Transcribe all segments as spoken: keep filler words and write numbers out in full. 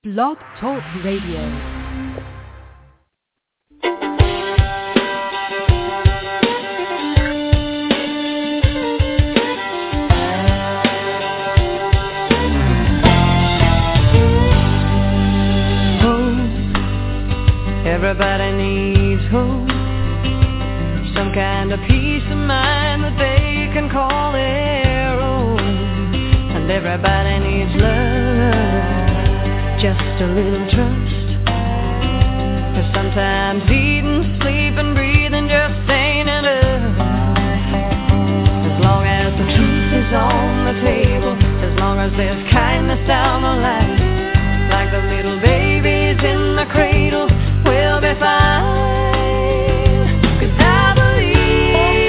Blog Talk Radio. Everybody needs hope, some kind of peace of mind that they can call their own. And everybody needs love, just a little trust. 'Cause sometimes eating, sleeping, breathing just ain't enough. As long as the truth is on the table, as long as there's kindness down the line, like the little babies in the cradle, we'll be fine. 'Cause I believe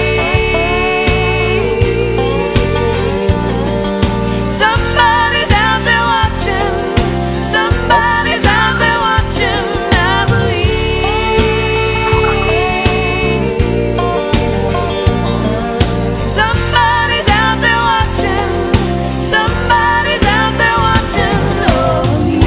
somebody's out there watching, somebody's out there watching. I believe somebody's out there watching, somebody's out there watching. Oh,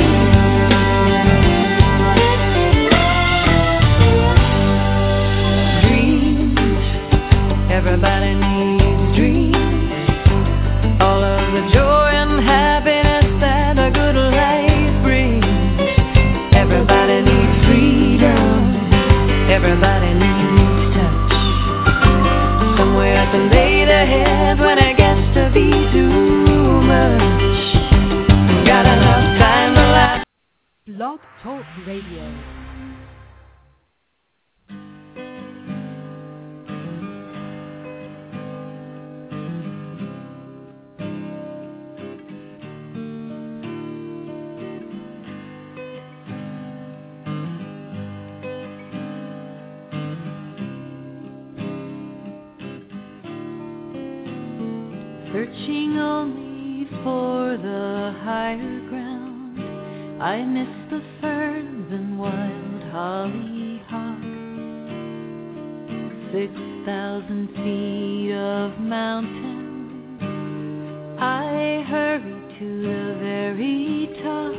everybody needs dreams, all of the joy and happiness that a good life brings. Everybody needs freedom, everybody needs touch, somewhere to lay their head when it gets to be too much. Got enough time to laugh. Blog Talk Radio. Searching only for the higher ground, I miss the ferns and wild hollyhock. Six thousand feet of mountain, I hurry to the very top.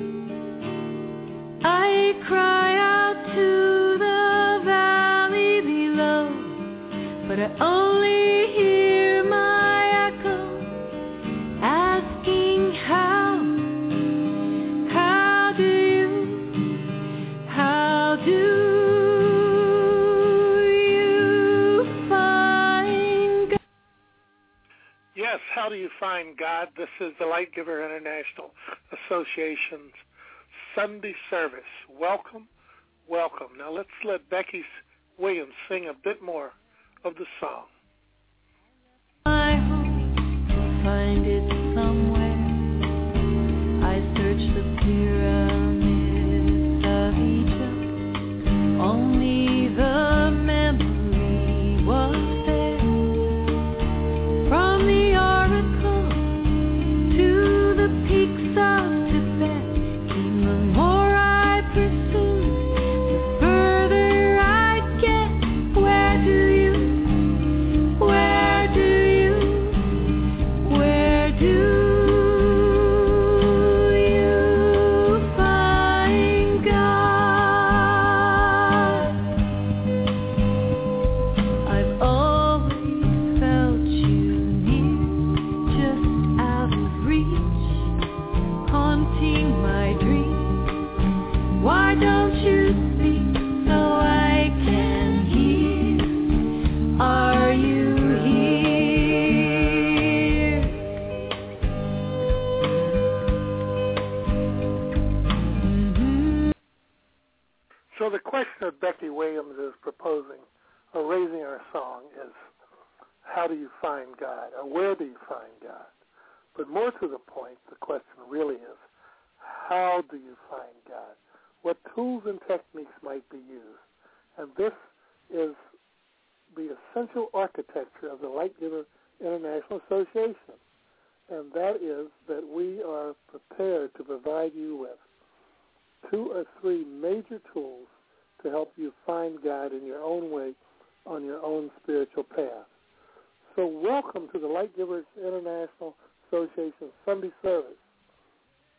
I cry out to the valley below, but I only hear my asking how, how do you, how do you find God? Yes, how do you find God? This is the Light Giver International Association's Sunday service. Welcome, welcome. Now let's let Becky Williams sing a bit more of the song. I hope to find it somewhere. I searched the pyramids of Egypt, only the memory was there. From the oracle to the peaks of Tibet, and the more I pursue, the further I get. Where do you, where do you, where do you find God? I've always felt you near, just out of reach, haunting my dreams. Why don't you speak so I can hear? Are you here? Mhm. So the question that Becky Williams is proposing, or raising our song, is how do you find God, or where do you find God? But more to the point, the question really is, how do you find God? What tools and techniques might be used? And this is the essential architecture of the Light Giver International Association. And that is that we are prepared to provide you with two or three major tools to help you find God in your own way on your own spiritual path. So welcome to the Light Givers International Association Sunday service.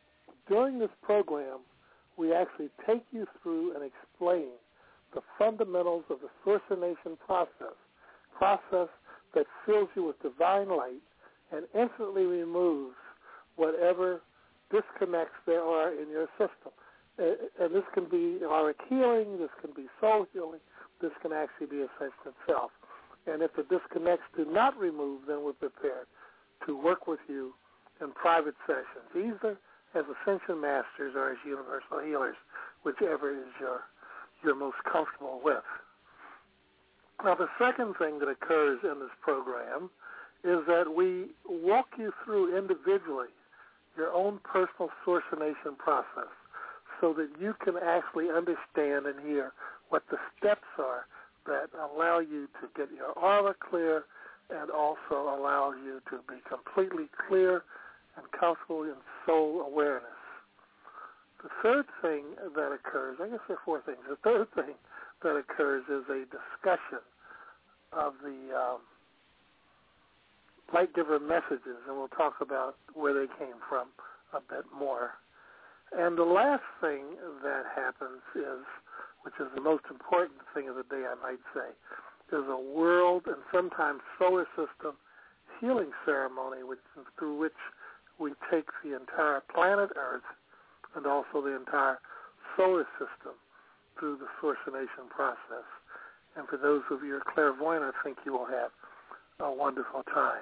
during this program, we actually take you through and explain the fundamentals of the sourcination process, process that fills you with divine light and instantly removes whatever disconnects there are in your system. And this can be auric healing, this can be soul healing, this can actually be ascension itself. And if the disconnects do not remove, then we're prepared to work with you in private sessions, either as ascension masters or as universal healers, whichever is your you're most comfortable with. Now, the second thing that occurs in this program is that we walk you through individually your own personal sourcination process so that you can actually understand and hear what the steps are that allow you to get your aura clear and also allow you to be completely clear and comfortable in soul awareness. The third thing that occurs, I guess there are four things. The third thing that occurs is a discussion of the um, light giver messages, and we'll talk about where they came from a bit more. And the last thing that happens is, which is the most important thing of the day, I might say, is a world and sometimes solar system healing ceremony which, through which we take the entire planet Earth and also the entire solar system through the sourcination process. And for those of you who are clairvoyant, I think you will have a wonderful time.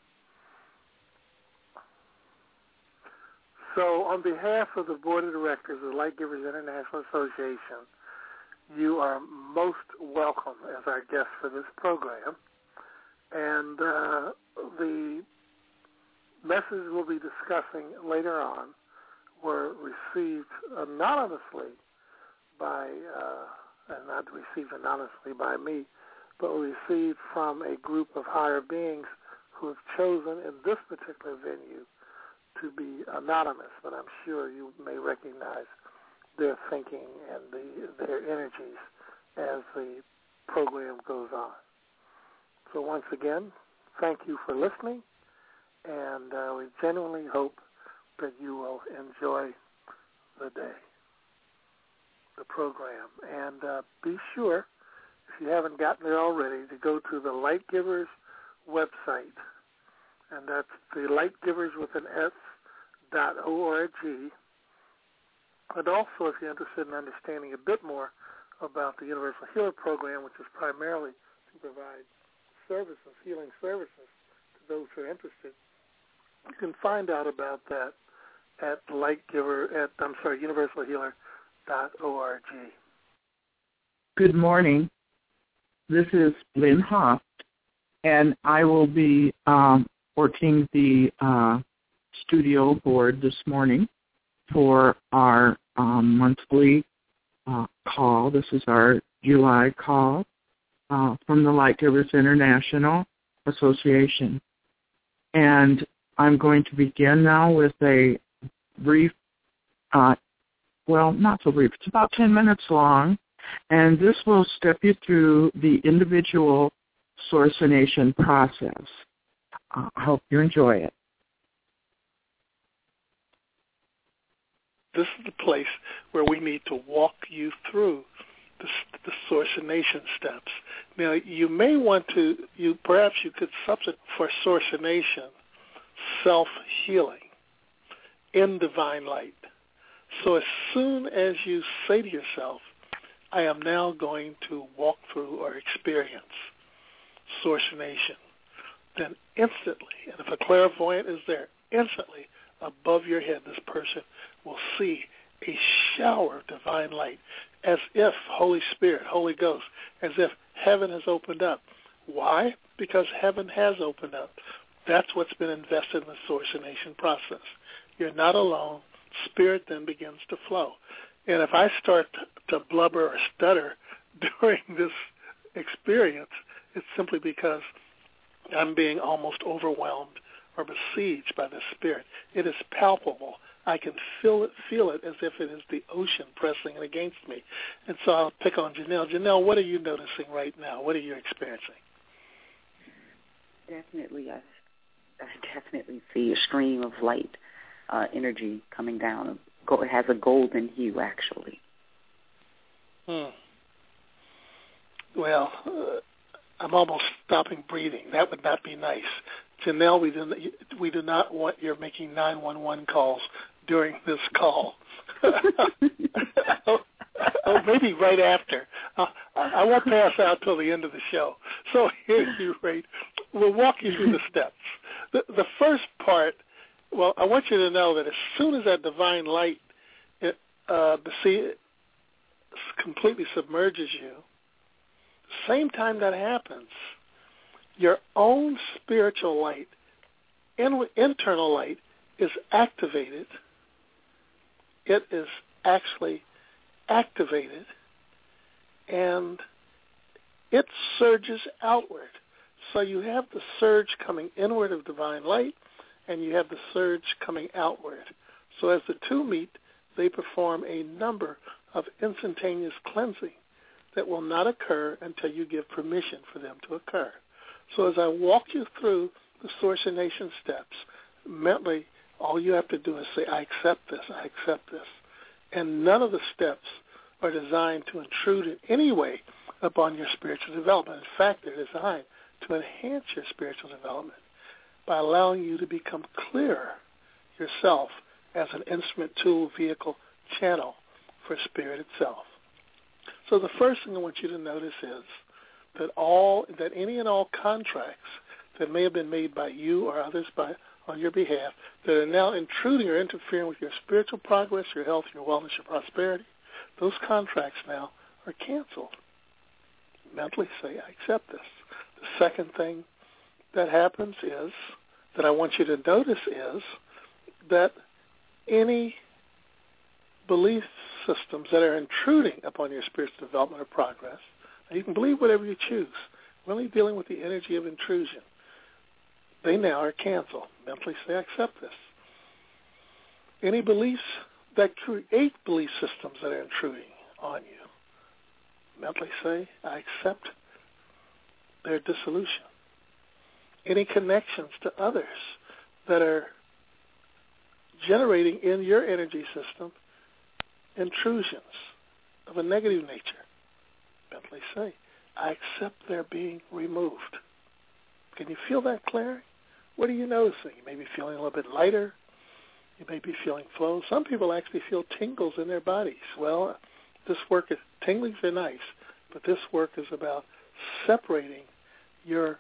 So on behalf of the Board of Directors of the Light Givers International Association, you are most welcome as our guest for this program. And uh, the messages we'll be discussing later on were received anonymously by, uh, and not received anonymously by me, but were received from a group of higher beings who have chosen in this particular venue to be anonymous, but I'm sure you may recognize their thinking and the, their energies as the program goes on. So once again, thank you for listening, and uh, we genuinely hope that you will enjoy the day, the program. And uh, be sure, if you haven't gotten there already, to go to the Light Givers website, and that's the Light Givers with an S dot org. And also, if you're interested in understanding a bit more about the Universal Healer Program, which is primarily to provide services, healing services to those who are interested, you can find out about that at Light Giver at I'm sorry, universal healer dot org. Good morning. This is Lynn Hoff, and I will be um, working the uh, studio board this morning for our um, monthly uh, call. This is our July call uh, from the Light Givers International Association. And I'm going to begin now with a brief, uh, well, not so brief, it's about ten minutes long, and this will step you through the individual sourcination process. Uh, I hope you enjoy it. This is the place where we need to walk you through the, the sourcination steps. Now, you may want to, you perhaps you could substitute for sourcination self-healing in divine light. So as soon as you say to yourself, I am now going to walk through or experience sourcination, then instantly, and if a clairvoyant is there, instantly above your head, this person will see a shower of divine light, as if Holy Spirit, Holy Ghost, as if heaven has opened up. Why? Because heaven has opened up. That's what's been invested in the sourcination process. You're not alone. Spirit then begins to flow. And if I start to blubber or stutter during this experience, it's simply because I'm being almost overwhelmed or besieged by the Spirit. It is palpable. I can feel it, feel it as if it is the ocean pressing against me. And so I'll pick on Janelle. Janelle, what are you noticing right now? What are you experiencing? Definitely, I, I definitely see a stream of light uh, energy coming down it has a golden hue, actually. Hmm. Well, uh, I'm almost stopping breathing. That would not be nice. Janelle, we do, we do not want you making nine one one calls during this call. oh, oh, maybe right after. Uh, I won't pass out till the end of the show. So here you rate. We'll walk you through the steps. The, the first part, well, I want you to know that as soon as that divine light it, uh, see, completely submerges you, same time that happens, your own spiritual light, in, internal light, is activated. It is actually activated, and it surges outward. So you have the surge coming inward of divine light, and you have the surge coming outward. So as the two meet, they perform a number of instantaneous cleansing that will not occur until you give permission for them to occur. So as I walk you through the Source and Nation steps, mentally, all you have to do is say, I accept this, I accept this. And none of the steps are designed to intrude in any way upon your spiritual development. In fact, they're designed to enhance your spiritual development by allowing you to become clearer yourself as an instrument, tool, vehicle, channel for spirit itself. So the first thing I want you to notice is that all that any and all contracts that may have been made by you or others by on your behalf that are now intruding or interfering with your spiritual progress, your health, your wellness, your prosperity, those contracts now are canceled. Mentally say, I accept this. The second thing that happens is, that I want you to notice is, that any belief systems that are intruding upon your spiritual development or progress, now you can believe whatever you choose. We're only dealing with the energy of intrusion. They now are canceled. Mentally say, I accept this. Any beliefs that create belief systems that are intruding on you, mentally say, I accept their dissolution. Any connections to others that are generating in your energy system intrusions of a negative nature, mentally say, I accept their being removed. Can you feel that clearing? What are you noticing? You may be feeling a little bit lighter. You may be feeling flow. Some people actually feel tingles in their bodies. Well, this work is, tinglings are nice, but this work is about separating your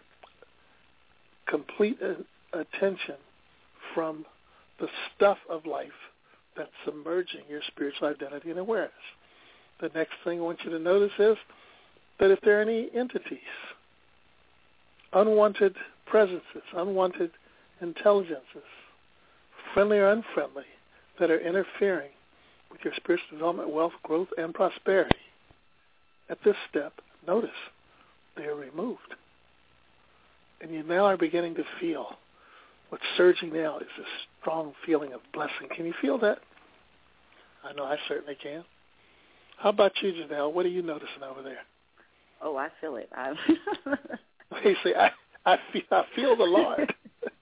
complete attention from the stuff of life that's submerging your spiritual identity and awareness. The next thing I want you to notice is that if there are any entities, unwanted presences, unwanted intelligences, friendly or unfriendly, that are interfering with your spiritual development, wealth, growth, and prosperity, at this step, notice they are removed. And you now are beginning to feel what's surging now is this strong feeling of blessing. Can you feel that? I know I certainly can. How about you, Janelle? What are you noticing over there? Oh, I feel it. I You say, I, I, feel, I feel the Lord.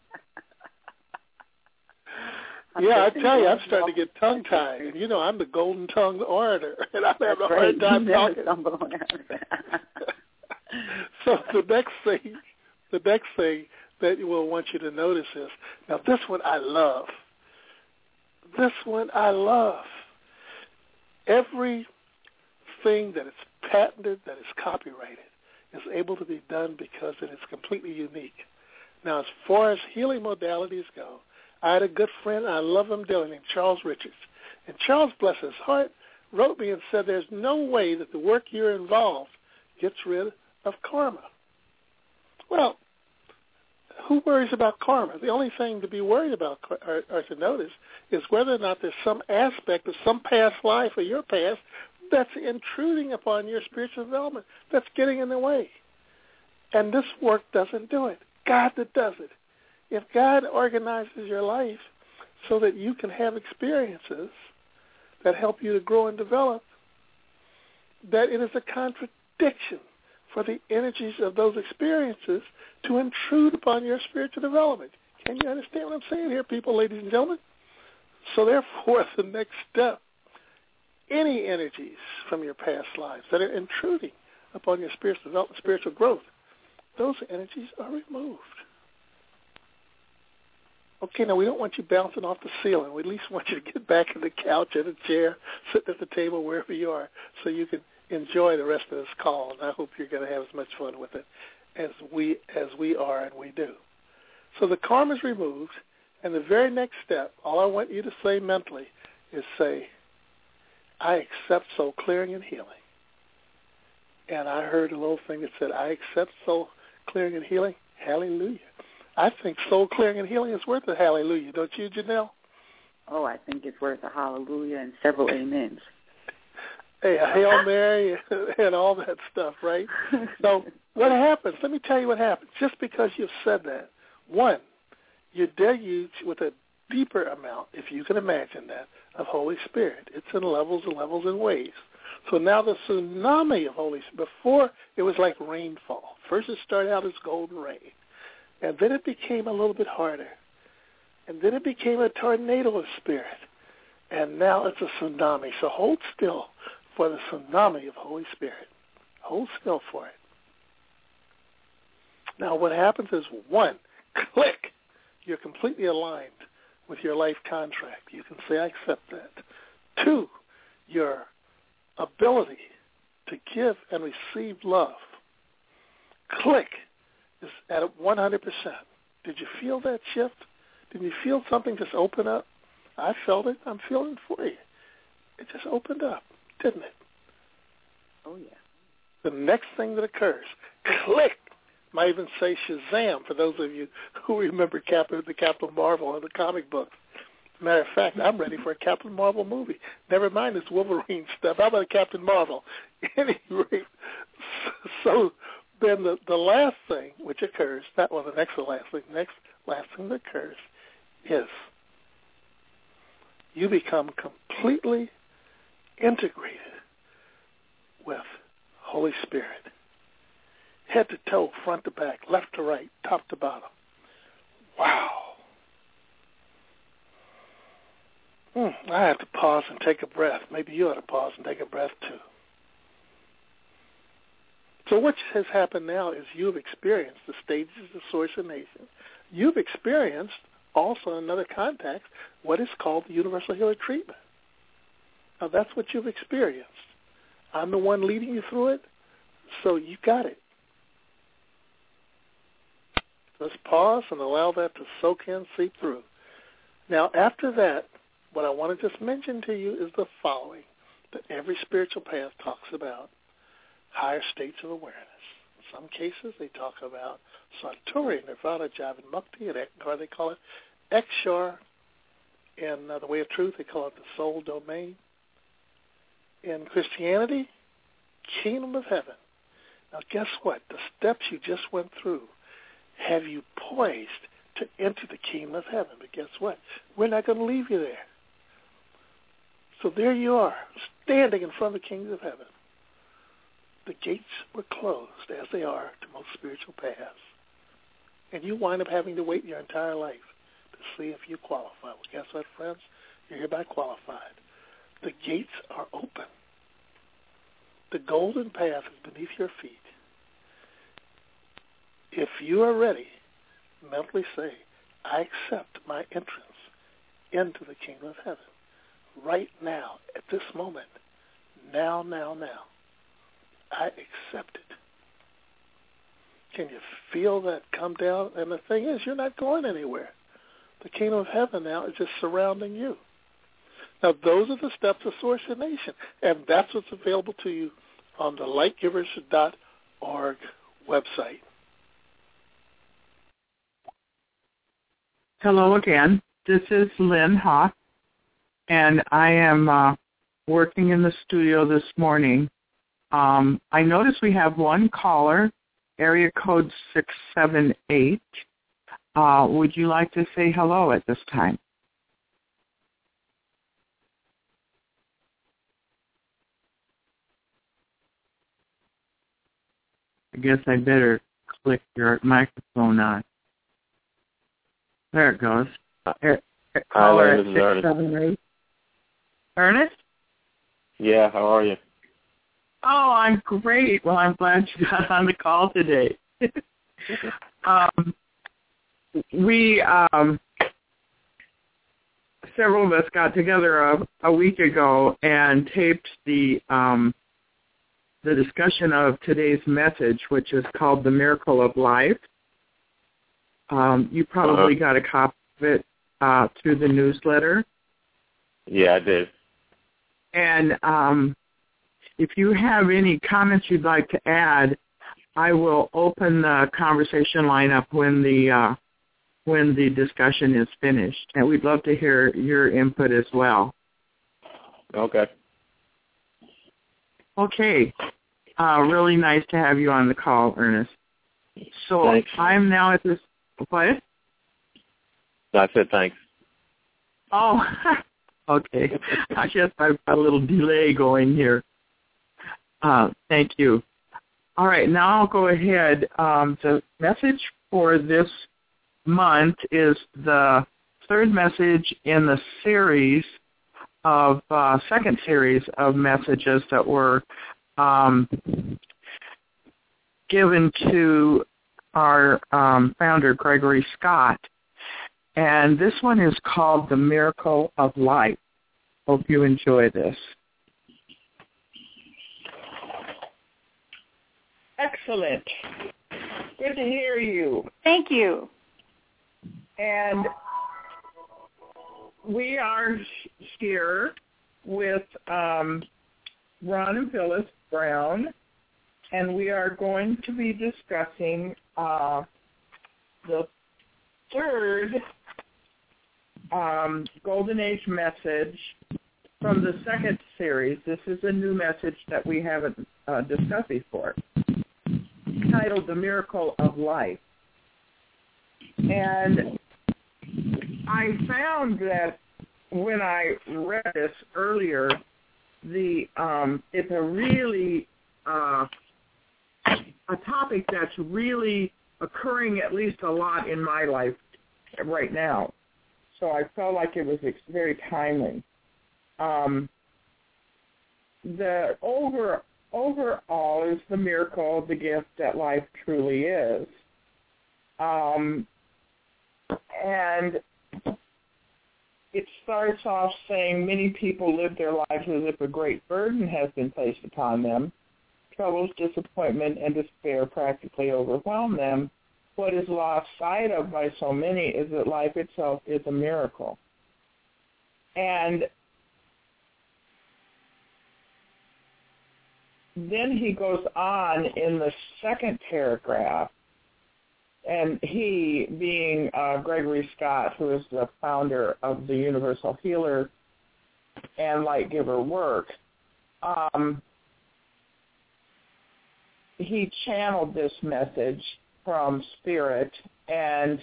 Yeah, I tell you, I'm starting to get tongue-tied. And, you know, I'm the golden-tongued orator, and I'm having a hard time talking. So the next thing, the next thing that we'll want you to notice is, now this one I love. This one I love. Everything that is patented, that is copyrighted, is able to be done because it is completely unique. Now, as far as healing modalities go, I had a good friend, I love him dearly, named Charles Richards. And Charles, bless his heart, wrote me and said there's no way that the work you're involved gets rid of karma. Well, who worries about karma? The only thing to be worried about or, or to notice is whether or not there's some aspect of some past life or your past that's intruding upon your spiritual development, that's getting in the way. And this work doesn't do it. God that does it. If God organizes your life so that you can have experiences that help you to grow and develop, that it is a contradiction for the energies of those experiences to intrude upon your spiritual development. Can you understand what I'm saying here, people, ladies and gentlemen? So therefore, the next step, any energies from your past lives that are intruding upon your spiritual development, spiritual growth, those energies are removed. Okay, now we don't want you bouncing off the ceiling. We at least want you to get back in the couch, in a chair, sitting at the table, wherever you are, so you can enjoy the rest of this call. And I hope you're going to have as much fun with it as we as we are and we do. So the karma is removed, and the very next step, all I want you to say mentally is say, I accept soul clearing and healing. And I heard a little thing that said, I accept soul clearing and healing. Hallelujah. I think soul clearing and healing is worth a hallelujah, don't you, Janelle? Oh, I think it's worth a hallelujah and several amens. Hey, a Hail Mary and all that stuff, right? So what happens? Let me tell you what happens. Just because you've said that, one, you're deluged with a deeper amount, if you can imagine that, of Holy Spirit. It's in levels and levels and waves. So now the tsunami of Holy Spirit, before it was like rainfall. First it started out as golden rain. And then it became a little bit harder. And then it became a tornado of spirit. And now it's a tsunami. So hold still for the tsunami of Holy Spirit. Hold still for it. Now what happens is, one, click. You're completely aligned with your life contract. You can say, I accept that. Two, your ability to give and receive love. Click. Is at one hundred percent. Did you feel that shift? Did you feel something just open up? I felt it. I'm feeling it for you. It just opened up, didn't it? Oh, yeah. The next thing that occurs, click. Might even say Shazam for those of you who remember Captain, the Captain Marvel and the comic books. Matter of fact, I'm ready for a Captain Marvel movie. Never mind this Wolverine stuff. How about a Captain Marvel? Any rate, so then the, the last thing which occurs, not well, the next to last thing, next last thing that occurs is you become completely integrated with Holy Spirit. Head to toe, front to back, left to right, top to bottom. Wow. Hmm, I have to pause and take a breath. Maybe you ought to pause and take a breath too. So what has happened now is you've experienced the stages of Source and Nation. You've experienced also in another context what is called the Universal Healer Treatment. Now that's what you've experienced. I'm the one leading you through it, so you got it. Let's pause and allow that to soak in, seep through. Now after that, what I want to just mention to you is the following, that every spiritual path talks about higher states of awareness. In some cases, they talk about Satori, Nirvana, Jhana, Mukti, and or they call it Ekshar. In uh, the Way of Truth, they call it the soul domain. In Christianity, Kingdom of Heaven. Now, guess what? The steps you just went through have you poised to enter the Kingdom of Heaven. But guess what? We're not going to leave you there. So there you are, standing in front of the Kingdom of Heaven. The gates were closed, as they are to most spiritual paths. And you wind up having to wait your entire life to see if you qualify. Well, guess what, friends? You're hereby qualified. The gates are open. The golden path is beneath your feet. If you are ready, mentally say, I accept my entrance into the Kingdom of Heaven. Right now, at this moment, now, now, now. I accept it. Can you feel that come down? And the thing is, you're not going anywhere. The Kingdom of Heaven now is just surrounding you. Now, those are the steps of Source and Nation, and that's what's available to you on the light givers dot org website. Hello again. This is Lynn Hoff, and I am uh, working in the studio this morning. Um, I notice we have one caller, area code six seven eight. Uh, would you like to say hello at this time? I guess I better click your microphone on. There it goes. Uh, caller Hi, at six seven eight. Ernest? Yeah, how are you? Oh, I'm great. Well, I'm glad you got on the call today. um, we, um, several of us got together a, a week ago and taped the um, the discussion of today's message, which is called The Miracle of Life. Um, you probably uh-huh. got a copy of it uh, through the newsletter. Yeah, I did. And um, if you have any comments you'd like to add, I will open the conversation line up when the uh, when the discussion is finished, and we'd love to hear your input as well. Okay. Okay. Uh, really nice to have you on the call, Ernest. So thanks. I'm now at this. What? I said thanks. Oh, okay. I guess I've got a little delay going here. Uh, thank you. All right, now I'll go ahead. Um, the message for this month is the third message in the series of, uh, second series of messages that were um, given to our um, founder, Gregory Scott. And this one is called The Miracle of Life. Hope you enjoy this. Excellent. Good to hear you. Thank you. And we are here with um, Ron and Phyllis Brown, and we are going to be discussing uh, the third um, Golden Age message from the second series. This is a new message that we haven't uh, discussed before, titled The Miracle of Life. And I found that when I read this earlier, the um, it's a really uh, a topic that's really occurring at least a lot in my life right now. So I felt like it was very timely. Um, the over overall is the miracle, the gift that life truly is. Um, and it starts off saying many people live their lives as if a great burden has been placed upon them. Troubles, disappointment, and despair practically overwhelm them. What is lost sight of by so many is that life itself is a miracle. And then he goes on in the second paragraph, and he, being uh, Gregory Scott, who is the founder of the Universal Healer and Light Giver work, um, he channeled this message from Spirit, and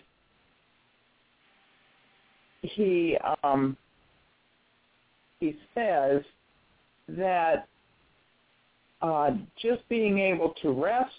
he um, he says that uh, just being able to rest,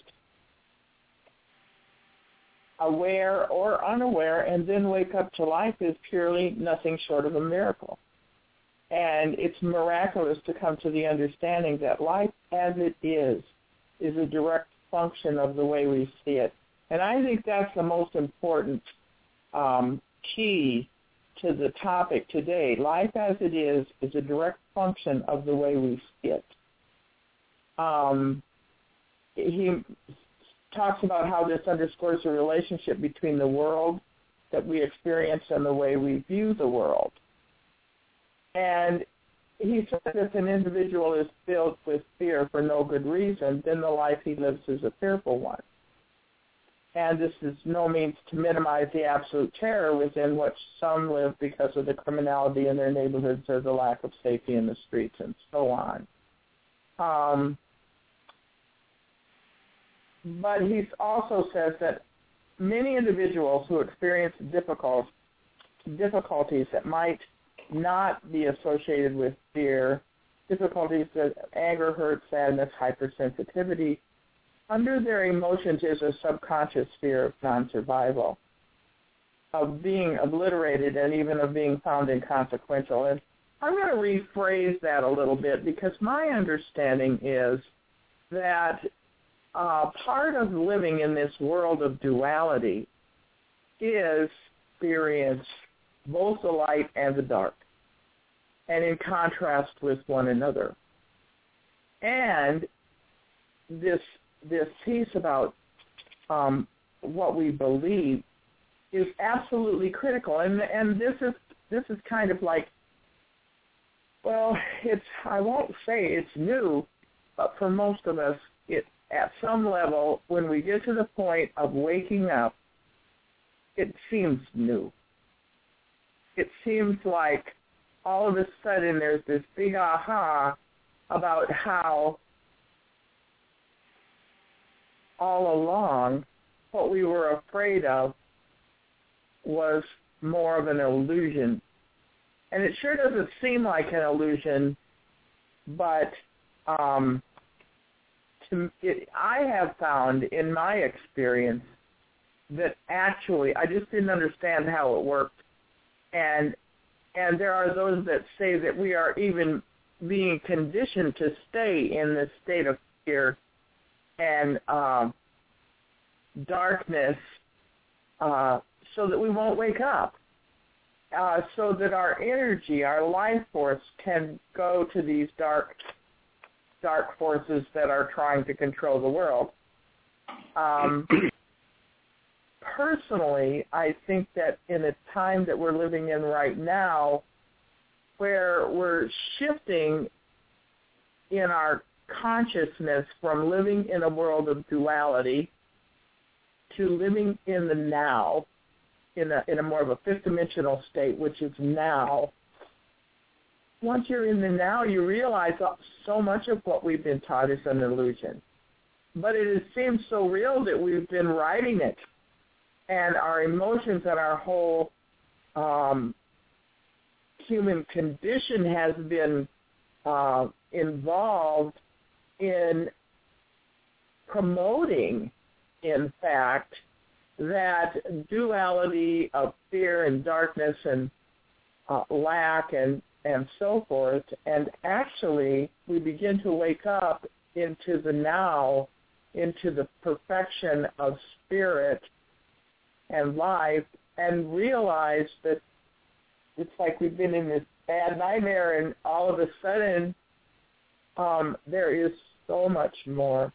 aware or unaware, and then wake up to life is purely nothing short of a miracle. And it's miraculous to come to the understanding that life as it is is a direct function of the way we see it. And I think that's the most important um, key to the topic today. Life as it is is a direct function of the way we see it. Um, he talks about how this underscores the relationship between the world that we experience and the way we view the world. And he says if an individual is filled with fear for no good reason, then the life he lives is a fearful one. And this is no means to minimize the absolute terror within which some live because of the criminality in their neighborhoods or the lack of safety in the streets and so on. Um, but he also says that many individuals who experience difficult, difficulties that might not be associated with fear, difficulties that anger, hurt, sadness, hypersensitivity, under their emotions is a subconscious fear of non-survival. of being obliterated and even of being found inconsequential. And I'm going to rephrase that a little bit because my understanding is that uh, part of living in this world of duality is experience both the light and the dark, and in contrast with one another. And this this piece about um, what we believe is absolutely critical. And and this is this is kind of like, well, it's I won't say it's new, but for most of us, it at some level, when we get to the point of waking up, it seems new. It seems like all of a sudden there's this big aha about how all along what we were afraid of was more of an illusion. And it sure doesn't seem like an illusion, but um, to, it, I have found in my experience that actually I just didn't understand how it worked. And and there are those that say that we are even being conditioned to stay in this state of fear and uh, darkness uh, so that we won't wake up, uh, so that our energy, our life force can go to these dark, dark forces that are trying to control the world. Um, personally, I think that in a time that we're living in right now, where we're shifting in our consciousness from living in a world of duality to living in the now, in a, in a more of a fifth-dimensional state, which is now. Once you're in the now, you realize so much of what we've been taught is an illusion. But it has seemed so real that we've been writing it. And our emotions and our whole um, human condition has been uh, involved in promoting, in fact, that duality of fear and darkness and uh, lack and, and so forth. And actually, we begin to wake up into the now, into the perfection of spirit and life, and realize that it's like we've been in this bad nightmare, and all of a sudden um, there is so much more.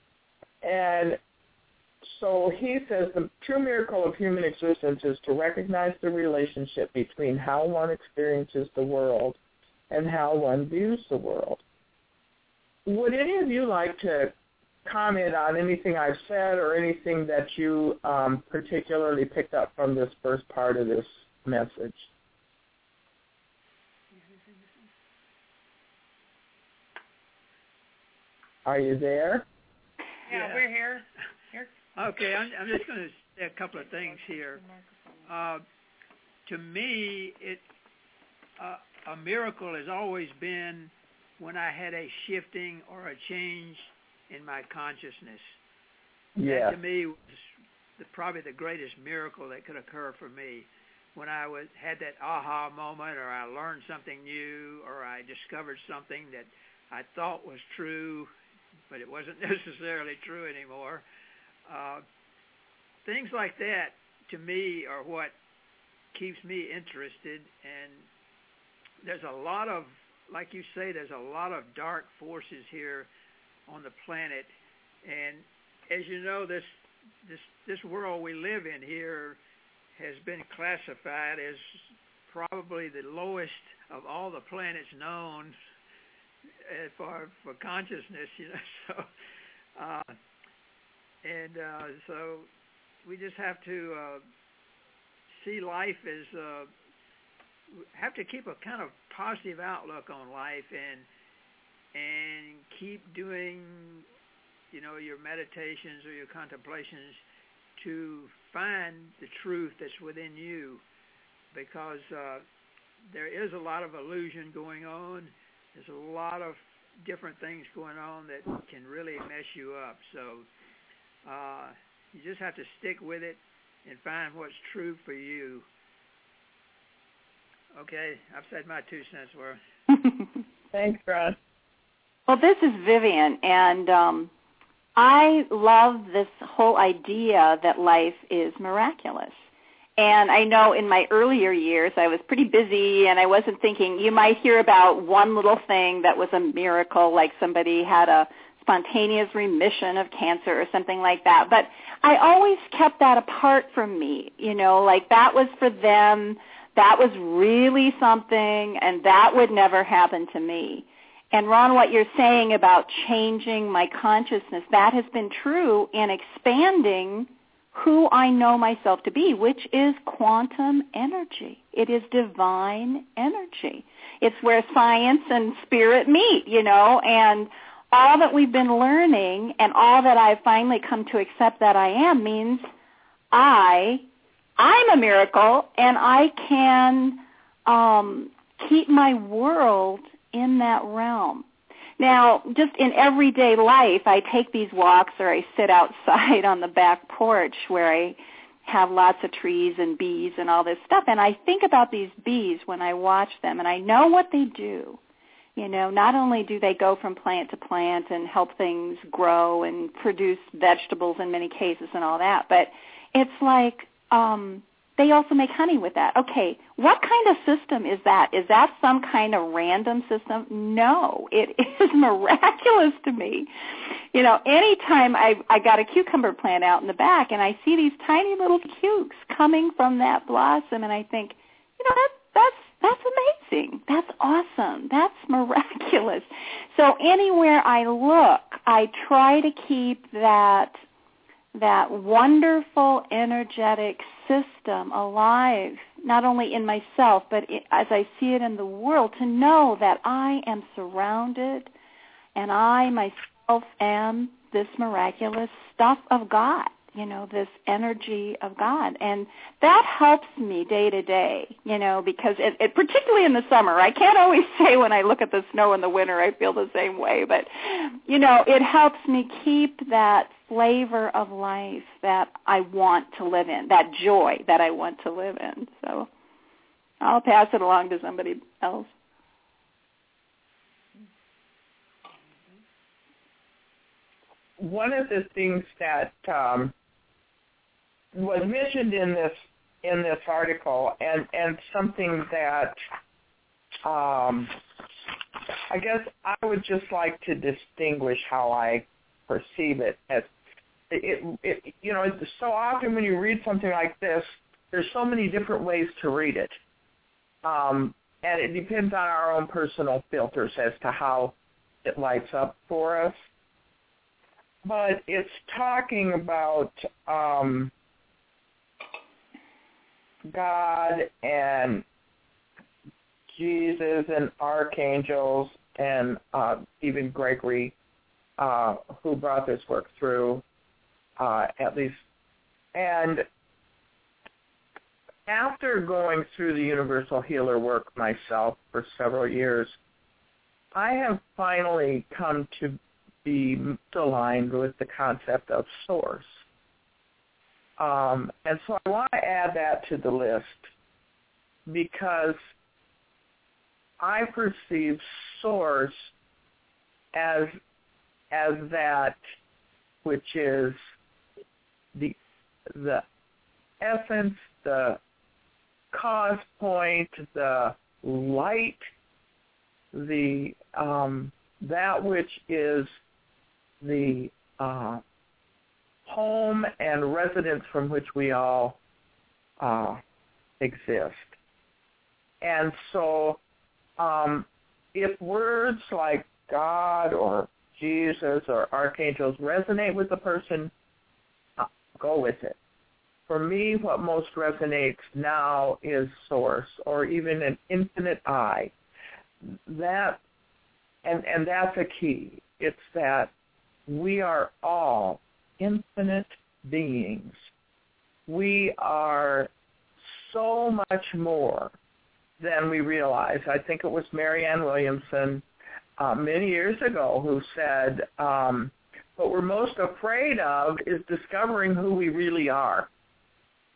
And so he says the true miracle of human existence is to recognize the relationship between how one experiences the world and how one views the world. Would any of you like to comment on anything I've said or anything that you um, particularly picked up from this first part of this message? Are you there? Yeah, yeah. We're here. Here. Okay, I'm, I'm just going to say a couple of things here. Uh, to me, it uh, a miracle has always been when I had a shifting or a change in my consciousness. Yeah. That to me was the, probably the greatest miracle that could occur for me. When I was had that aha moment, or I learned something new, or I discovered something that I thought was true, but it wasn't necessarily true anymore. Uh, things like that, to me, are what keeps me interested. And there's a lot of, like you say, there's a lot of dark forces here on the planet. And as you know, this this this world we live in here has been classified as probably the lowest of all the planets known for for consciousness, you know. So, uh, and uh, so we just have to uh, see life as uh, have to keep a kind of positive outlook on life, and and keep doing, you know, your meditations or your contemplations to find the truth that's within you, because uh, there is a lot of illusion going on. There's a lot of different things going on that can really mess you up. So uh, you just have to stick with it and find what's true for you. Okay, I've said my two cents worth. Thanks, Ron. Well, this is Vivian, and um, I love this whole idea that life is miraculous. And I know in my earlier years I was pretty busy and I wasn't thinking, you might hear about one little thing that was a miracle, like somebody had a spontaneous remission of cancer or something like that. But I always kept that apart from me, you know, like that was for them, that was really something, and that would never happen to me. And Ron, what you're saying about changing my consciousness, that has been true in expanding who I know myself to be, which is quantum energy. It is divine energy. It's where science and spirit meet, you know, and all that we've been learning and all that I've finally come to accept that I am means I, I'm a miracle, and I can um, keep my world in that realm. Now, just in everyday life, I take these walks or I sit outside on the back porch where I have lots of trees and bees and all this stuff, and I think about these bees when I watch them, and I know what they do. You know, not only do they go from plant to plant and help things grow and produce vegetables in many cases and all that, but it's like um, they also make honey with that. Okay, what kind of system is that? Is that some kind of random system? No, it is miraculous to me. You know, anytime I I got a cucumber plant out in the back and I see these tiny little cukes coming from that blossom, and I think, you know, that, that's that's amazing. That's awesome. That's miraculous. So anywhere I look, I try to keep that that wonderful energetic system alive, not only in myself, but as I see it in the world, to know that I am surrounded and I myself am this miraculous stuff of God, you know, this energy of God. And that helps me day to day, you know, because it, it particularly in the summer, I can't always say when I look at the snow in the winter I feel the same way, but, you know, it helps me keep that flavor of life that I want to live in, that joy that I want to live in. So I'll pass it along to somebody else. One of the things that um, was mentioned in this in this article, and, and something that um, I guess I would just like to distinguish how I perceive it as it, it, you know, it's so often when you read something like this, there's so many different ways to read it. Um, and it depends on our own personal filters as to how it lights up for us. But it's talking about um, God and Jesus and archangels and uh, even Gregory, uh, who brought this work through, uh, at least. And after going through the Universal Healer work myself for several years, I have finally come to be aligned with the concept of source. Um, and so I want to add that to the list because I perceive source as as that which is the the essence, the cause point, the light, the um, that which is the uh, home and residence from which we all uh, exist. And so um, if words like God or Jesus or archangels resonate with the person, uh, go with it. For me, what most resonates now is source or even an infinite I. That and, and that's a key. It's that we are all infinite beings. We are so much more than we realize. I think it was Marianne Williamson uh, many years ago who said, um, what we're most afraid of is discovering who we really are.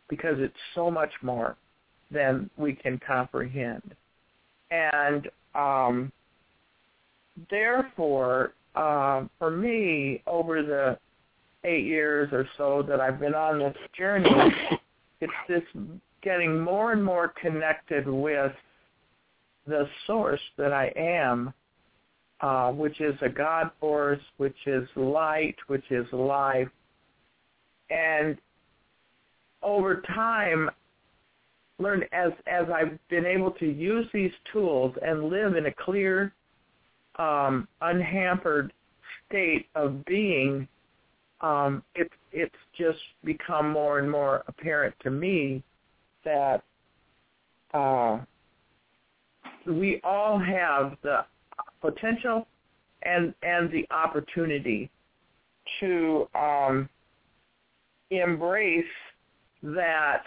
because it's so much more than we can comprehend. And um, therefore, uh, for me, over the eight years or so that I've been on this journey, it's this getting more and more connected with the source that I am, uh, which is a God force, which is light, which is life. And over time, learn as as I've been able to use these tools and live in a clear, um, unhampered state of being, um, it's it's just become more and more apparent to me that uh, we all have the potential and and the opportunity to um, embrace that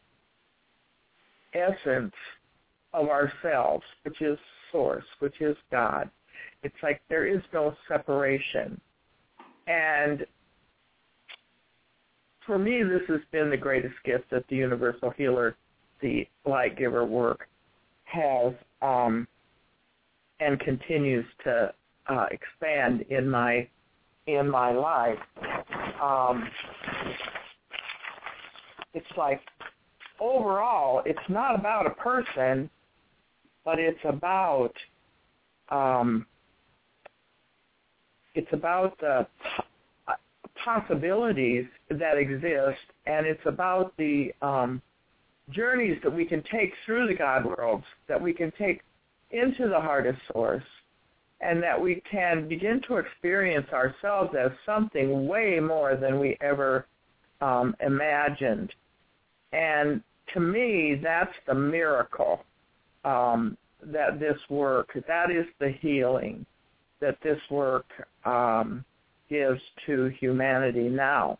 essence of ourselves, which is source, which is God. It's like there is no separation. And for me, this has been the greatest gift that the Universal Healer, the Light Giver work has um, and continues to uh, expand in my in my life. Um, it's like overall, it's not about a person, but it's about um, it's about the possibilities that exist, and it's about the um, journeys that we can take through the God worlds, that we can take into the heart of Source, and that we can begin to experience ourselves as something way more than we ever um, imagined. And to me, that's the miracle um, that this work, that is the healing that this work um, gives to humanity now.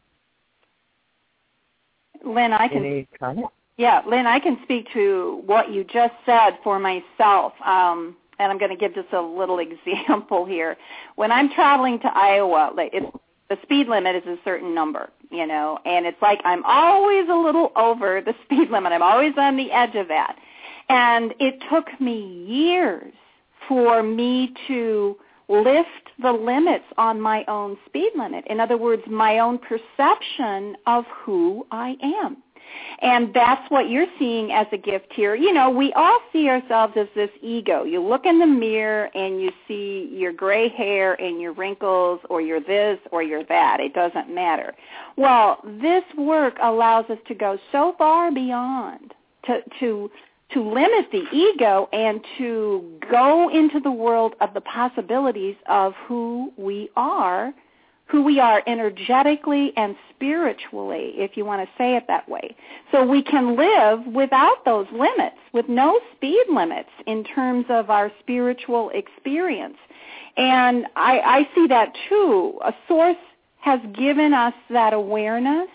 Lynn, I can. Any comment? Yeah, Lynn, I can speak to what you just said for myself, um, and I'm going to give just a little example here. When I'm traveling to Iowa, like it's, the speed limit is a certain number, you know, and it's like I'm always a little over the speed limit. I'm always on the edge of that. And it took me years for me to lift the limits on my own speed limit. In other words, my own perception of who I am. And that's what you're seeing as a gift here. You know, we all see ourselves as this ego. You look in the mirror and you see your gray hair and your wrinkles, or you're this or you're that. It doesn't matter. Well, this work allows us to go so far beyond, to to to limit the ego and to go into the world of the possibilities of who we are, who we are energetically and spiritually, if you want to say it that way. So we can live without those limits, with no speed limits in terms of our spiritual experience. And I, I see that too. A source has given us that awareness.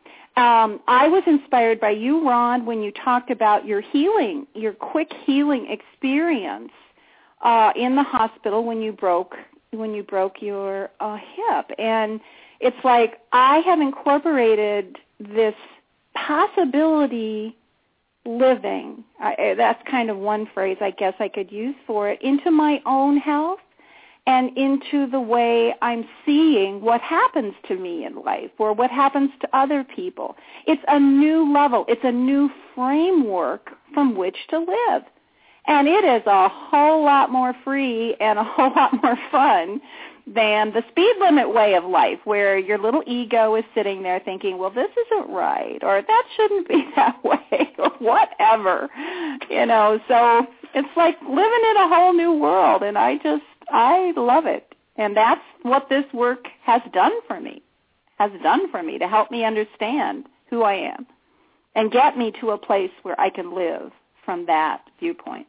Um, I was inspired by you, Ron, when you talked about your healing, your quick healing experience uh, in the hospital when you broke when you broke your uh, hip. And it's like I have incorporated this possibility living, I, that's kind of one phrase I guess I could use for it, into my own health and into the way I'm seeing what happens to me in life or what happens to other people. It's a new level. It's a new framework from which to live. And it is a whole lot more free and a whole lot more fun than the speed limit way of life, where your little ego is sitting there thinking, well, this isn't right, or that shouldn't be that way, or whatever. You know, so it's like living in a whole new world, and I just, I love it. And that's what this work has done for me, has done for me to help me understand who I am and get me to a place where I can live from that viewpoint.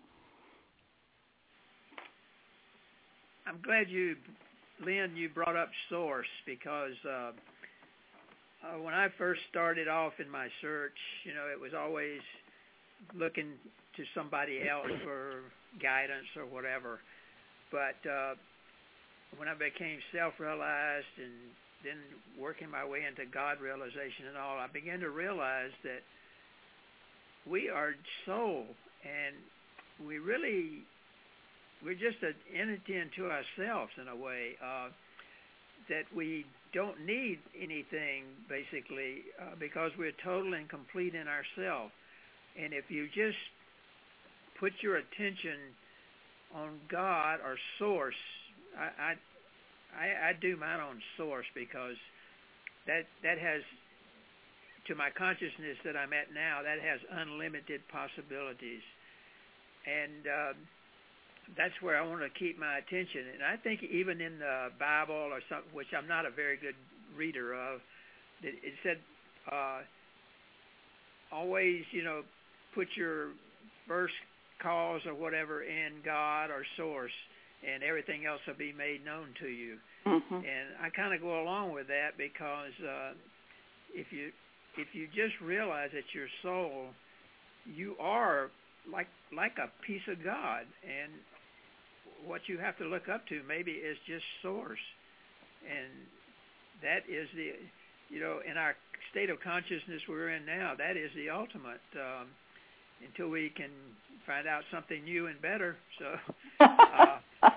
I'm glad you, Lynn, you brought up Source, because uh, uh, when I first started off in my search, you know, it was always looking to somebody else for guidance or whatever. But uh, when I became self-realized and then working my way into God realization and all, I began to realize that we are soul, and we really, we're just an entity unto ourselves in a way, uh, that we don't need anything, basically, uh, because we're total and complete in ourselves. And if you just put your attention on God or source, I, I I, I do mine on source, because that that has, to my consciousness that I'm at now, that has unlimited possibilities. And um, that's where I want to keep my attention. And I think even in the Bible or something, which I'm not a very good reader of, it, it said uh, always, you know, put your first cause or whatever in God or source, and everything else will be made known to you. Mm-hmm. And I kind of go along with that, because uh, if you if you just realize that your soul, you are like like a piece of God, and what you have to look up to maybe is just source, and that is the, you know, in our state of consciousness we're in now, that is the ultimate. Um, until we can find out something new and better. So uh,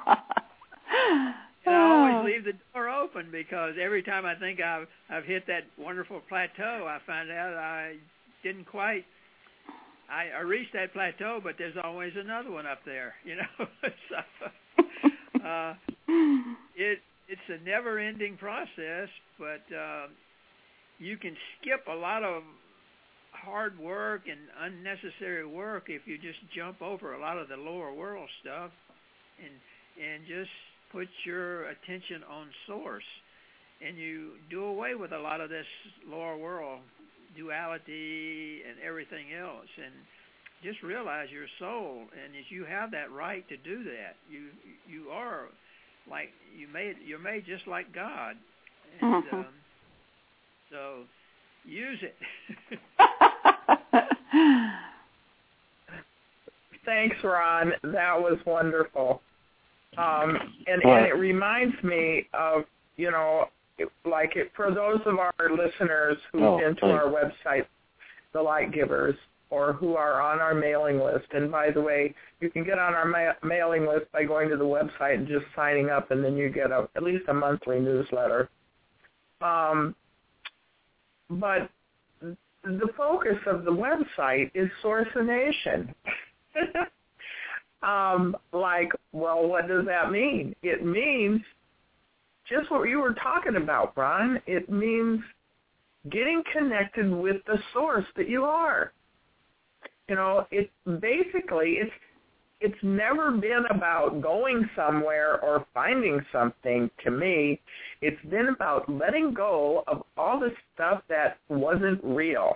and I always leave the door open, because every time I think I've I've hit that wonderful plateau, I find out I didn't quite. I, I reached that plateau, but there's always another one up there, you know. so uh, it it's a never-ending process, but uh, you can skip a lot of hard work and unnecessary work if you just jump over a lot of the lower world stuff and and just put your attention on source, and you do away with a lot of this lower world duality and everything else, and just realize your soul, and as you have that right to do that. You you are like you made you're made just like God, and mm-hmm. um, so use it. Thanks, Ron. That was wonderful. Um, and, and it reminds me of, you know, like it, for those of our listeners who've oh, been to thanks. our website, The Light Givers, or who are on our mailing list. And by the way, you can get on our ma- mailing list by going to the website and just signing up, and then you get a, at least a monthly newsletter. Um, but the focus of the website is Sourcination. um, like, well, what does that mean? It means just what you were talking about, Ron. It means getting connected with the source that you are. You know, it basically it's it's never been about going somewhere or finding something to me. It's been about letting go of all the stuff that wasn't real.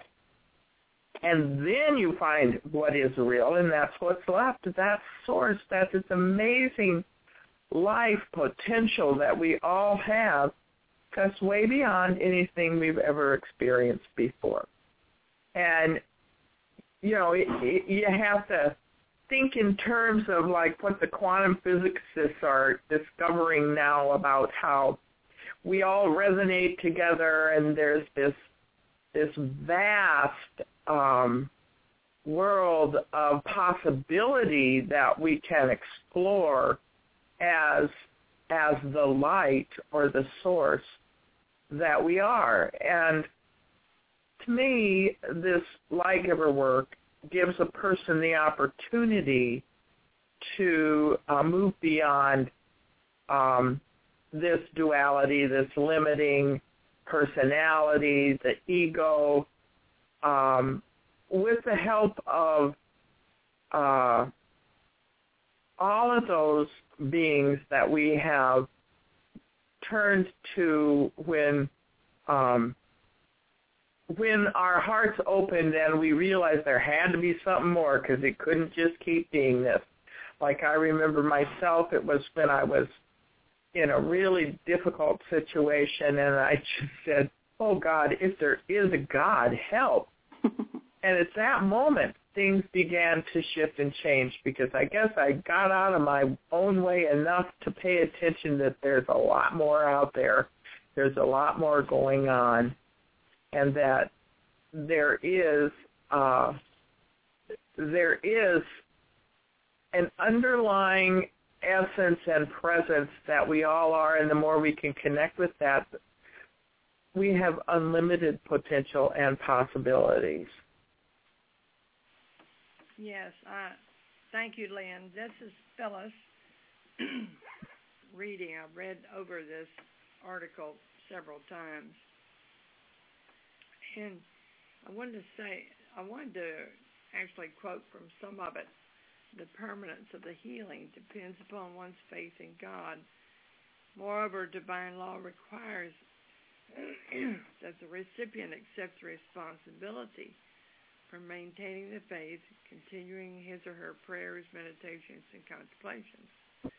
And then you find what is real, and that's what's left. That source, that's this amazing life potential that we all have, that's way beyond anything we've ever experienced before. And, you know, it, it, you have to think in terms of like what the quantum physicists are discovering now about how we all resonate together, and there's this this vast um, world of possibility that we can explore as as the light or the source that we are. And to me, this light giver work gives a person the opportunity to uh, move beyond um, this duality, this limiting personality, the ego, um, with the help of uh, all of those beings that we have turned to when um, when our hearts opened and we realized there had to be something more, because it couldn't just keep being this. Like I remember myself, it was when I was in a really difficult situation, and I just said, oh, God, if there is a God, help. And at that moment, things began to shift and change, because I guess I got out of my own way enough to pay attention that there's a lot more out there, there's a lot more going on, and that there is uh, there is an underlying essence and presence that we all are, and the more we can connect with that, we have unlimited potential and possibilities. Yes, I thank you, Lynn. This is Phyllis reading. I've read over this article several times, and I wanted to say, I wanted to actually quote from some of it. The permanence of the healing depends upon one's faith in God. Moreover, divine law requires that the recipient accepts responsibility for maintaining the faith, continuing his or her prayers, meditations, and contemplations.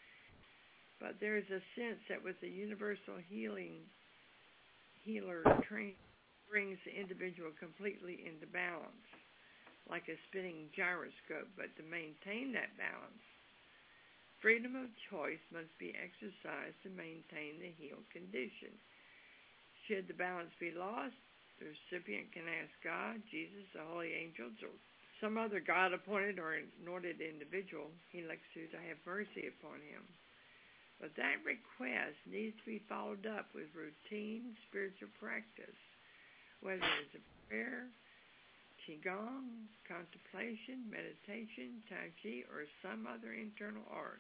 But there is a sense that with the universal healing, healer train brings the individual completely into balance, like a spinning gyroscope. But to maintain that balance, freedom of choice must be exercised to maintain the healed condition. Should the balance be lost, the recipient can ask God, Jesus, the holy angels, or some other God-appointed or anointed individual he elects to to have mercy upon him. But that request needs to be followed up with routine spiritual practice, whether it's a prayer, qigong, contemplation, meditation, tai chi, or some other internal art.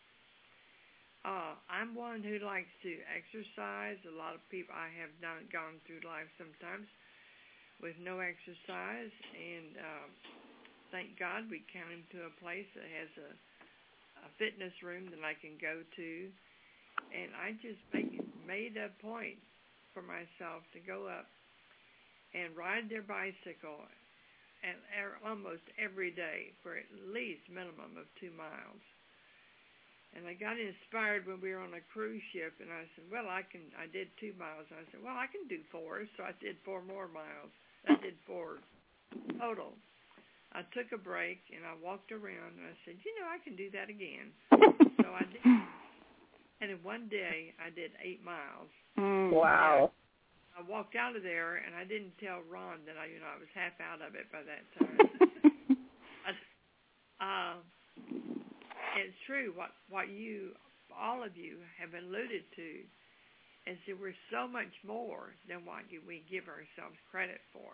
Uh, I'm one who likes to exercise. A lot of people, I have done, gone through life sometimes with no exercise, and uh, thank God we came into a place that has a, a fitness room that I can go to, and I just make, made a point for myself to go up and ride their bicycle and, and almost every day for at least minimum of two miles. And I got inspired when we were on a cruise ship, and I said, well, I can, I did two miles. I said, well, I can do four. So I did four more miles. I did four total. I took a break, and I walked around, and I said, you know, I can do that again. So I did. And in one day, I did eight miles. Mm, wow. And I walked out of there, and I didn't tell Ron that I, you know, I was half out of it by that time. I, uh, It's true what, what you, all of you, have alluded to, is that we're so much more than what we give ourselves credit for.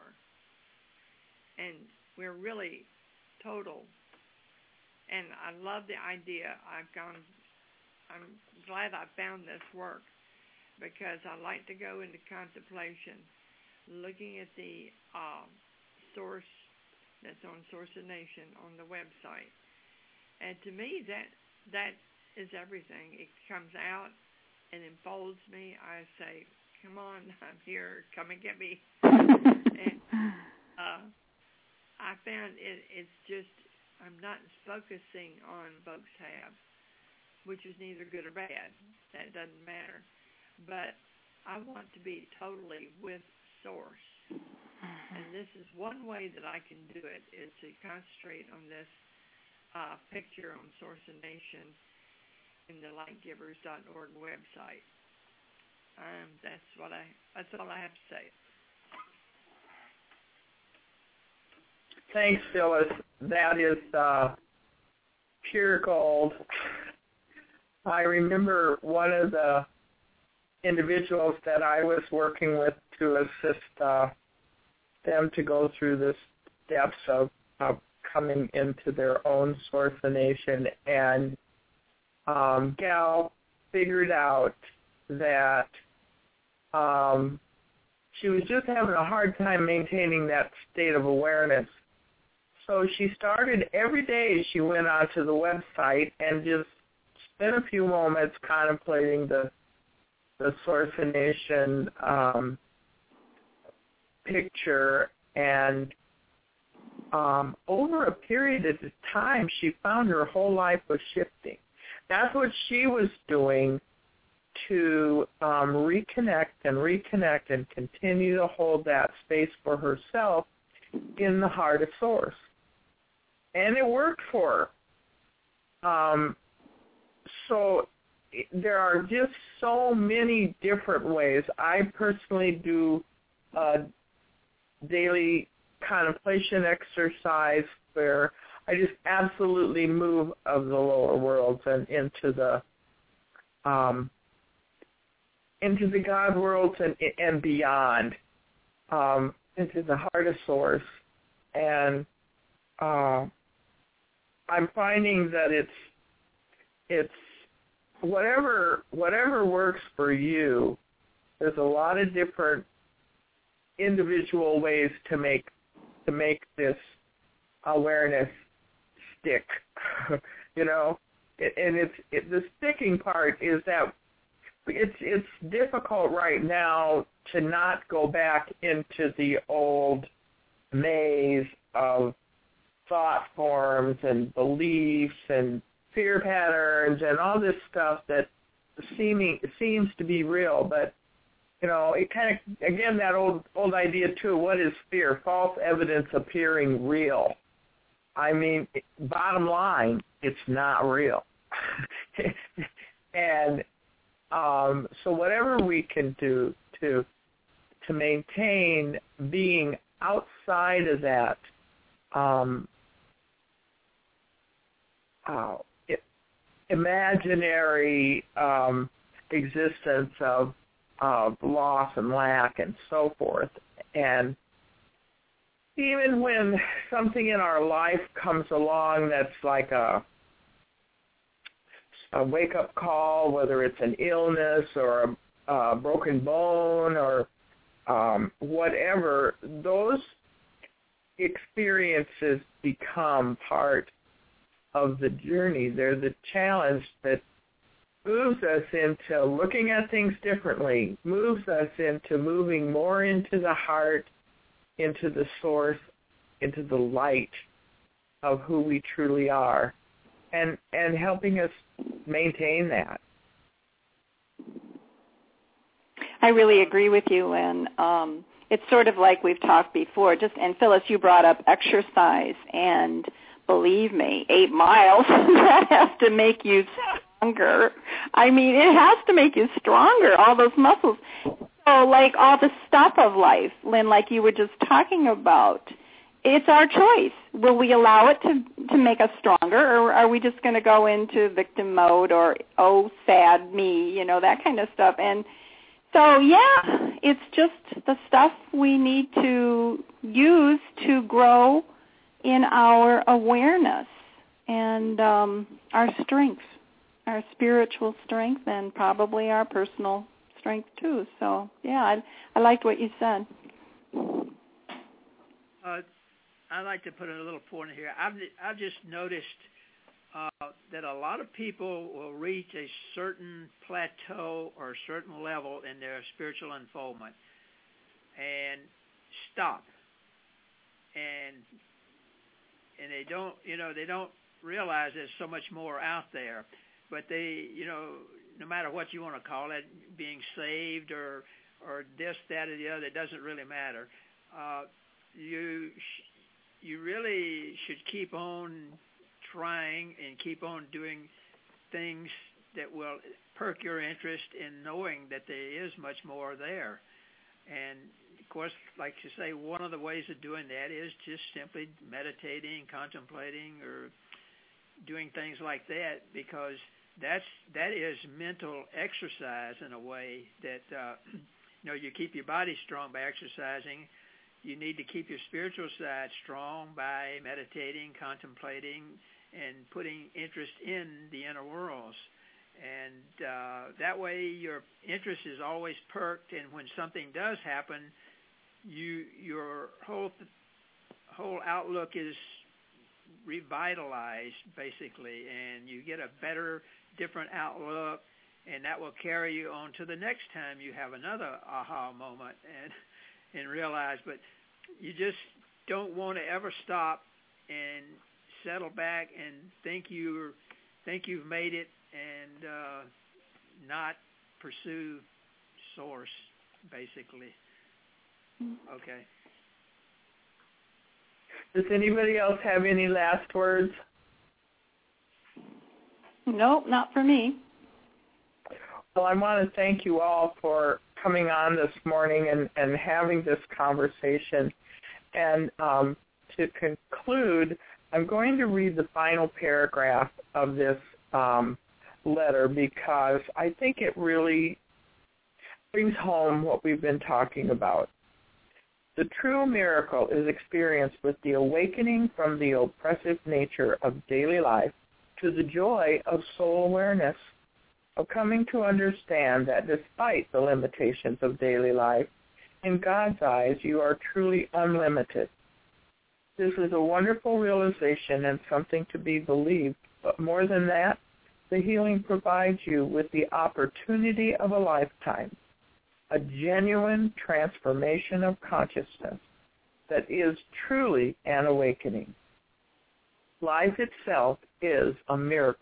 And we're really total. And I love the idea. I've gone, I'm glad I found this work, because I like to go into contemplation, looking at the uh, source that's on Source of Nation on the website. And to me, that that is everything. It comes out and enfolds me. I say, come on, I'm here. Come and get me. And uh, I found it, it's just, I'm not focusing on folks have, which is neither good or bad. That doesn't matter. But I want to be totally with Source. And this is one way that I can do it, is to concentrate on this Uh, picture on Source of Nation in the light givers dot org website. Um, that's what I. That's all I have to say. Thanks, Phyllis. That is uh, pure gold. I remember one of the individuals that I was working with to assist uh, them to go through the steps of, of coming into their own Source of Nation, and um, Gal figured out that um, she was just having a hard time maintaining that state of awareness. So she started every day, she went onto the website and just spent a few moments contemplating the the Source of Nation um, picture, and Um, over a period of time, she found her whole life was shifting. That's what she was doing to um, reconnect and reconnect and continue to hold that space for herself in the heart of Source. And it worked for her. Um, so there are just so many different ways. I personally do a daily contemplation exercise where I just absolutely move of the lower worlds and into the um, into the God worlds and and beyond, um, into the heart of Source, and uh, I'm finding that it's it's whatever whatever works for you. There's a lot of different individual ways to make to make this awareness stick, you know, and it's it, the sticking part is that it's it's difficult right now to not go back into the old maze of thought forms and beliefs and fear patterns and all this stuff that seeming seems to be real, but you know, it kind of, again, that old old idea, too, what is fear? False evidence appearing real. I mean, bottom line, it's not real. And um, so whatever we can do to to maintain being outside of that um, uh, imaginary um, existence of of loss and lack and so forth. And even when something in our life comes along that's like a, a wake-up call, whether it's an illness or a, a broken bone or um, whatever, those experiences become part of the journey. They're the challenge that moves us into looking at things differently, moves us into moving more into the heart, into the source, into the light of who we truly are, and and helping us maintain that. I really agree with you, and um, it's sort of like we've talked before. Just and Phyllis, you brought up exercise, and believe me, eight miles that has to make you stronger. I mean, it has to make you stronger, all those muscles. So, like all the stuff of life, Lynn, like you were just talking about, it's our choice. Will we allow it to, to make us stronger, or are we just going to go into victim mode or, oh, sad me, you know, that kind of stuff? And so, yeah, it's just the stuff we need to use to grow in our awareness and um, our strength. Our spiritual strength and probably our personal strength too. So, yeah, I, I liked what you said. Uh, I'd like to put in a little point here. I've, I've just noticed uh, that a lot of people will reach a certain plateau or a certain level in their spiritual unfoldment and stop. And and they don't, you know, they don't realize there's so much more out there. But they, you know, no matter what you want to call it, being saved or or this, that, or the other, it doesn't really matter. Uh, you sh- you really should keep on trying and keep on doing things that will perk your interest in knowing that there is much more there. And, of course, like you say, one of the ways of doing that is just simply meditating, contemplating, or doing things like that, because that's that is mental exercise in a way that uh, you know, you keep your body strong by exercising. You need to keep your spiritual side strong by meditating, contemplating, and putting interest in the inner worlds. And uh, that way your interest is always perked, and when something does happen, you your whole whole outlook is revitalized, basically, and you get a better, different outlook, and that will carry you on to the next time you have another aha moment and and realize. But you just don't want to ever stop and settle back and think you think you've made it and uh, not pursue source, basically. Okay. Does anybody else have any last words? Nope, not for me. Well, I want to thank you all for coming on this morning and, and having this conversation. And um, to conclude, I'm going to read the final paragraph of this um, letter because I think it really brings home what we've been talking about. The true miracle is experienced with the awakening from the oppressive nature of daily life to the joy of soul awareness, of coming to understand that despite the limitations of daily life, in God's eyes you are truly unlimited. This is a wonderful realization and something to be believed, but more than that, the healing provides you with the opportunity of a lifetime, a genuine transformation of consciousness that is truly an awakening. Life itself is a miracle.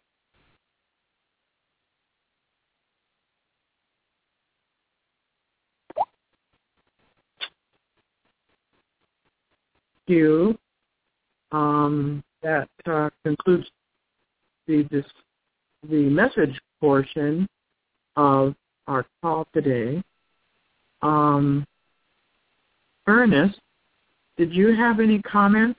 You. Um, that uh, concludes the this, the message portion of our call today. Um, Ernest, did you have any comments?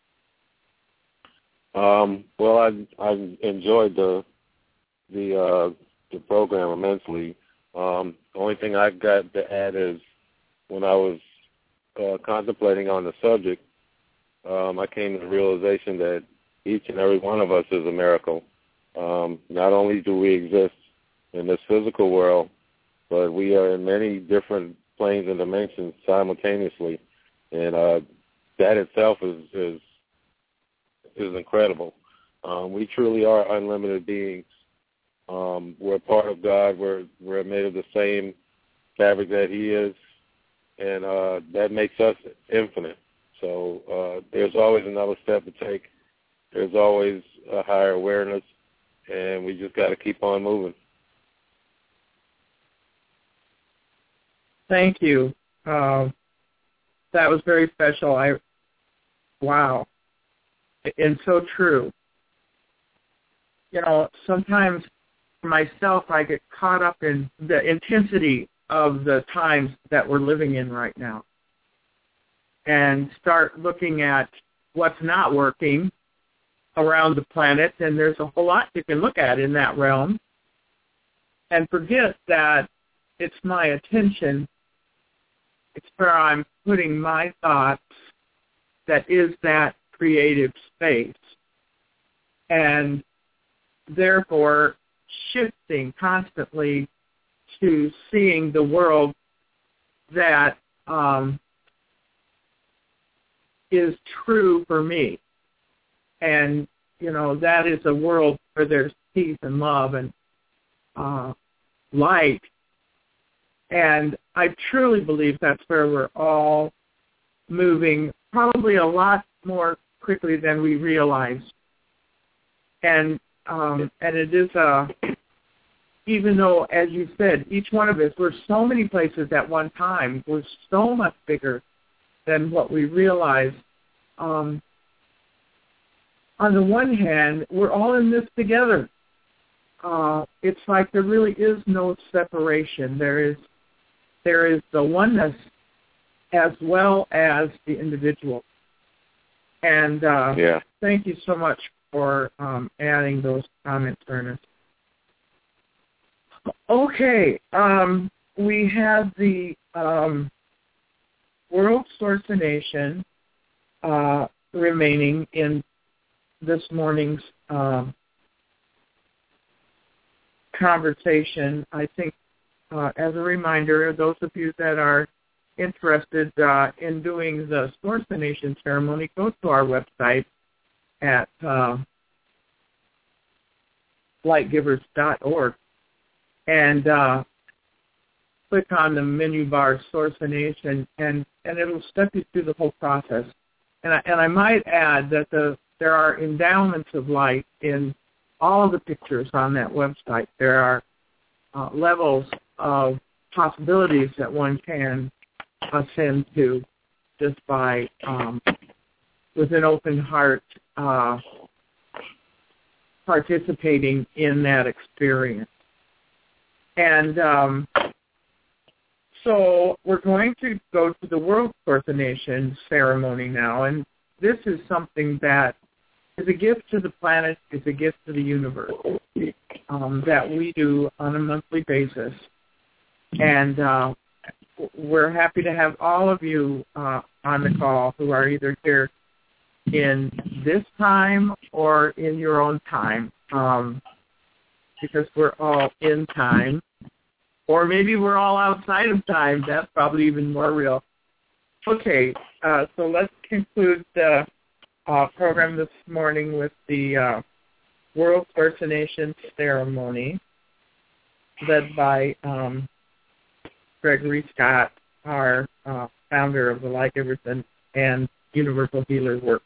Um, well, I I enjoyed the the uh, the program immensely. Um, the only thing I got to add is when I was uh, contemplating on the subject, um, I came to the realization that each and every one of us is a miracle. Um, not only do we exist in this physical world, but we are in many different planes and dimensions simultaneously, and uh, that itself is is, is incredible. Um, we truly are unlimited beings. Um, we're part of God. We're we're made of the same fabric that He is, and uh, that makes us infinite. So uh, there's always another step to take. There's always a higher awareness, and we just got to keep on moving. Thank you. Uh, that was very special. I, wow, and so true. You know, sometimes for myself, I get caught up in the intensity of the times that we're living in right now, and start looking at what's not working around the planet, and there's a whole lot you can look at in that realm, and forget that it's my attention. It's where I'm putting my thoughts that is that creative space, and therefore shifting constantly to seeing the world that um, is true for me. And, you know, that is a world where there's peace and love and uh, light. And I truly believe that's where we're all moving, probably a lot more quickly than we realize. And um, and it is a, even though, as you said, each one of us, we're so many places at one time. We're so much bigger than what we realize. Um, on the one hand, we're all in this together. Uh, it's like there really is no separation. There is there is the oneness as well as the individual. And uh, yeah. Thank you so much for um, adding those comments, Ernest. Okay, um, we have the um, World Sourcination uh, remaining in this morning's um, conversation. I think, uh, as a reminder, those of you that are interested uh, in doing the Sourcination ceremony, go to our website at uh, light givers dot org and uh, click on the menu bar Sourcination, and, and it'll step you through the whole process. And I, and I might add that the there are endowments of light in all of the pictures on that website. There are uh, levels of possibilities that one can ascend to just by, um, with an open heart, uh, participating in that experience. And um, so we're going to go to the World Coordination ceremony now, and this is something that is a gift to the planet, is a gift to the universe, um, that we do on a monthly basis. And uh, we're happy to have all of you uh, on the call who are either here in this time or in your own time, um, because we're all in time. Or maybe we're all outside of time. That's probably even more real. Okay, uh, so let's conclude the uh, program this morning with the uh, World Coordination ceremony led by um, Gregory Scott, our uh, founder of the Light Givers and, and Universal Healer work.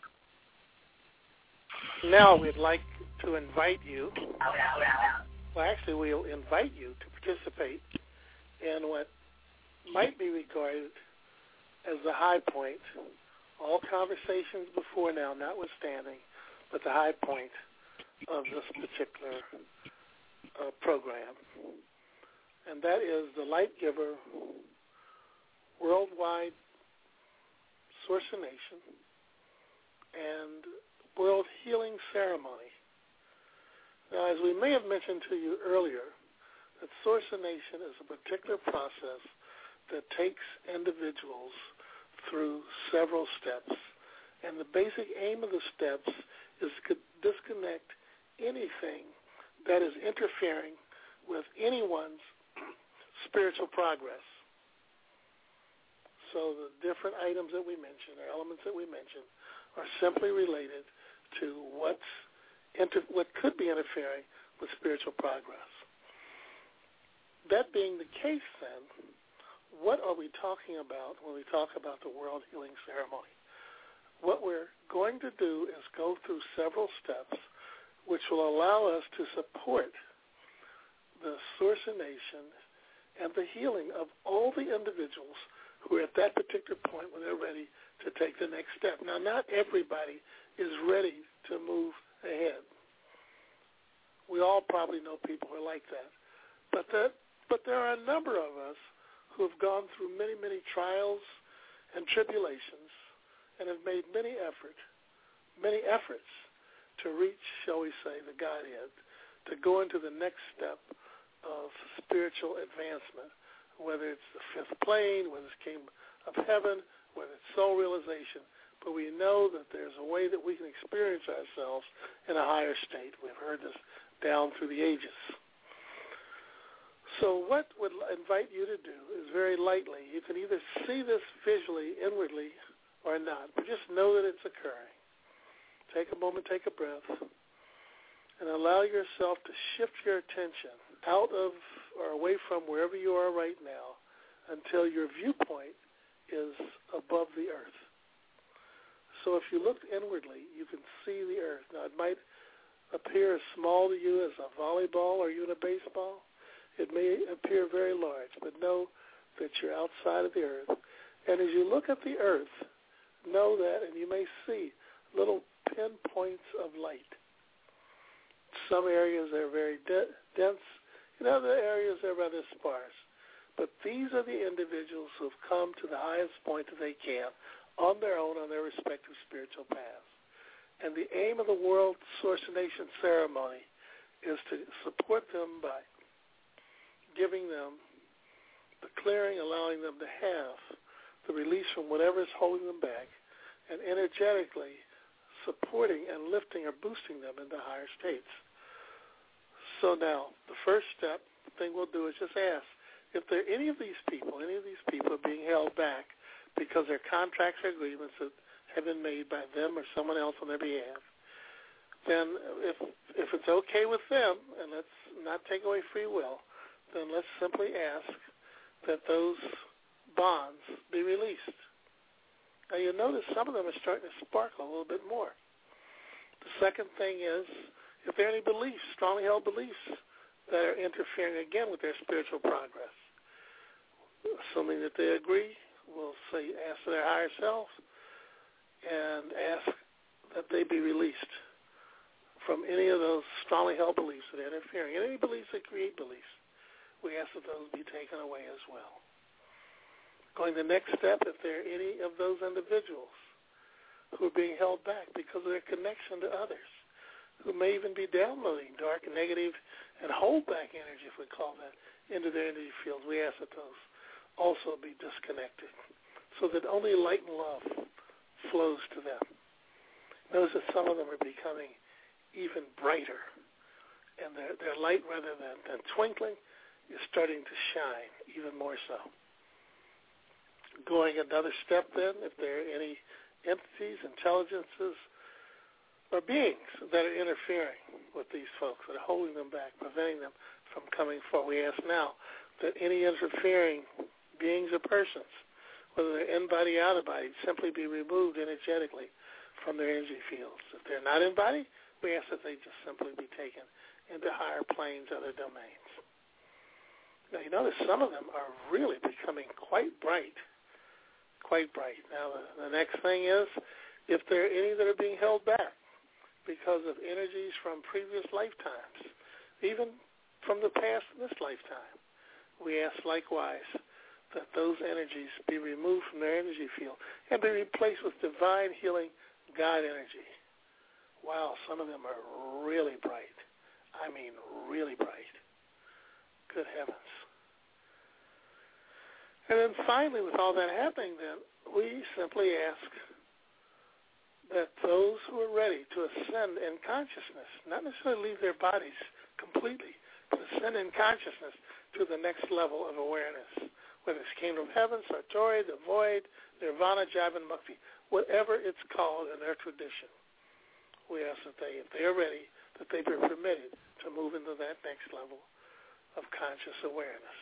Now we'd like to invite you, well actually we'll invite you to participate in what might be regarded as the high point, all conversations before now notwithstanding, but the high point of this particular uh, program. And that is the Light Giver Worldwide Sourcination and World Healing Ceremony. Now, as we may have mentioned to you earlier, that Sourcination is a particular process that takes individuals through several steps. And the basic aim of the steps is to disconnect anything that is interfering with anyone's spiritual progress. So the different items that we mentioned, or elements that we mentioned, are simply related to what's inter- what could be interfering with spiritual progress. That being the case, then, what are we talking about when we talk about the World Healing Ceremony? What we're going to do is go through several steps which will allow us to support the sourcination and the healing of all the individuals who are at that particular point when they're ready to take the next step. Now, not everybody is ready to move ahead. We all probably know people who are like that. But that, but there are a number of us who have gone through many, many trials and tribulations and have made many effort, many efforts to reach, shall we say, the Godhead, to go into the next step of spiritual advancement, whether it's the fifth plane, whether it's kingdom of heaven, whether it's soul realization. But we know that there's a way that we can experience ourselves in a higher state. We've heard this down through the ages. So what we'd invite you to do is very lightly, you can either see this visually, inwardly, or not, but just know that it's occurring. Take a moment, take a breath, and allow yourself to shift your attention out of or away from wherever you are right now until your viewpoint is above the earth. So if you look inwardly, you can see the earth. Now, it might appear as small to you as a volleyball or even a baseball. It may appear very large, but know that you're outside of the earth. And as you look at the earth, know that, and you may see little pinpoints of light. Some areas are very de- dense. In other areas, they're rather sparse. But these are the individuals who have come to the highest point that they can on their own, on their respective spiritual paths. And the aim of the World Sourcination Ceremony is to support them by giving them the clearing, allowing them to have the release from whatever is holding them back, and energetically supporting and lifting or boosting them into higher states. So now, the first step, the thing we'll do is just ask if there are any of these people, any of these people are being held back because their contracts or agreements that have been made by them or someone else on their behalf, then if if it's okay with them, and let's not take away free will, then let's simply ask that those bonds be released. Now you'll notice some of them are starting to sparkle a little bit more. The second thing is, if there are any beliefs, strongly held beliefs, that are interfering again with their spiritual progress, assuming that they agree, we'll say ask for their higher self and ask that they be released from any of those strongly held beliefs that are interfering, and any beliefs that create beliefs. we ask that those be taken away as well. Going the next step, if there are any of those individuals who are being held back because of their connection to others, who may even be downloading dark, negative, and holdback energy, if we call that, into their energy fields, we ask that those also be disconnected so that only light and love flows to them. Notice that some of them are becoming even brighter, and their, their light, rather than, than twinkling, is starting to shine even more so. Going another step then, if there are any entities, intelligences, or beings that are interfering with these folks, that are holding them back, preventing them from coming forward, we ask now that any interfering beings or persons, whether they're in-body, out-of-body, simply be removed energetically from their energy fields. If they're not in-body, we ask that they just simply be taken into higher planes, other domains. Now, you notice some of them are really becoming quite bright, quite bright. Now, the, the next thing is, if there are any that are being held back because of energies from previous lifetimes, even from the past in this lifetime, we ask likewise that those energies be removed from their energy field and be replaced with divine healing God energy. Wow, some of them are really bright. I mean really bright. Good heavens. And then finally, with all that happening, then, we simply ask that those who are ready to ascend in consciousness, not necessarily leave their bodies completely, but ascend in consciousness to the next level of awareness, whether it's Kingdom of Heaven, Sartori, the Void, Nirvana, Jivan, Mukti, whatever it's called in their tradition. We ask that they, if they are ready, that they be permitted to move into that next level of conscious awareness.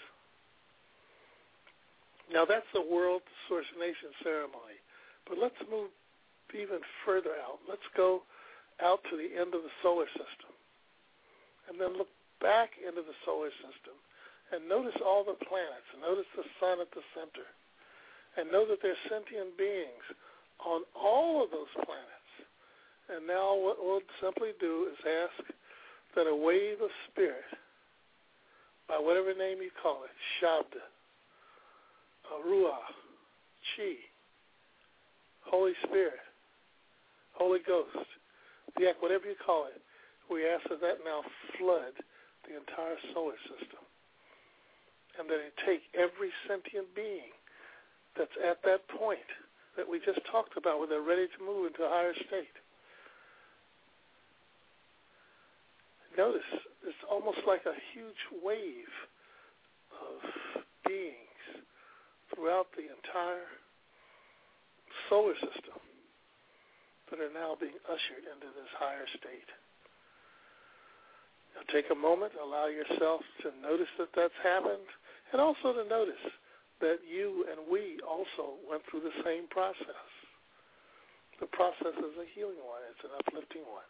Now, that's the World Source Nation ceremony, but let's move even further out. Let's go out to the end of the solar system and then look back into the solar system and notice all the planets, and notice the sun at the center, and know that there's sentient beings on all of those planets. And now what we'll simply do is ask that a wave of spirit, by whatever name you call it, Shabda, Ruach, Chi, Holy Spirit, Holy Ghost, Yak, whatever you call it, we ask that that now flood the entire solar system, and that it take every sentient being that's at that point that we just talked about, where they're ready to move into a higher state. Notice, it's almost like a huge wave of beings throughout the entire solar system that are now being ushered into this higher state. Now take a moment, allow yourself to notice that that's happened, and also to notice that you and we also went through the same process. The process is a healing one. It's an uplifting one.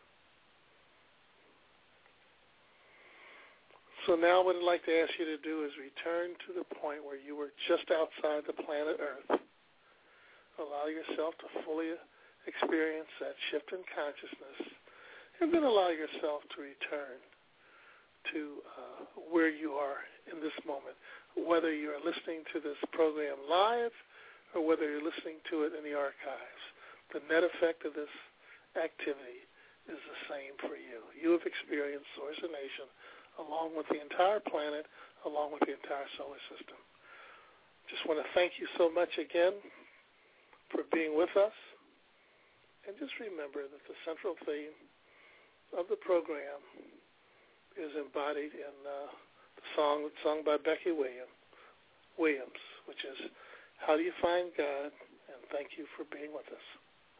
So now what I'd like to ask you to do is return to the point where you were just outside the planet Earth. Allow yourself to fully experience that shift in consciousness, and then allow yourself to return to uh, where you are in this moment, whether you're listening to this program live or whether you're listening to it in the archives. The net effect of this activity is the same for you. You have experienced Source of Nation along with the entire planet, along with the entire solar system. Just want to thank you so much again for being with us. And just remember that the central theme of the program is embodied in uh, the song sung by Becky Williams, Williams, which is, How Do You Find God? And thank you for being with us.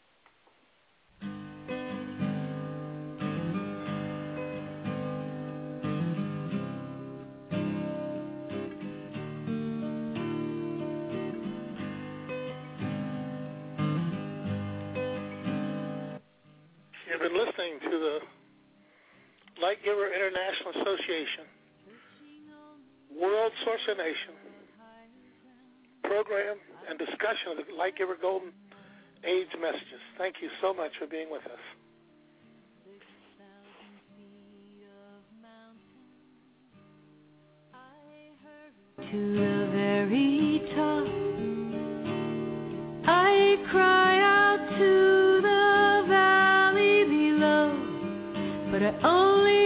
You've been listening to the Light Giver International Association World Source of Nation program and discussion of the Light Giver Golden Age messages. Thank you so much for being with us. I heard to the very top. I cry out to the valley below, but I only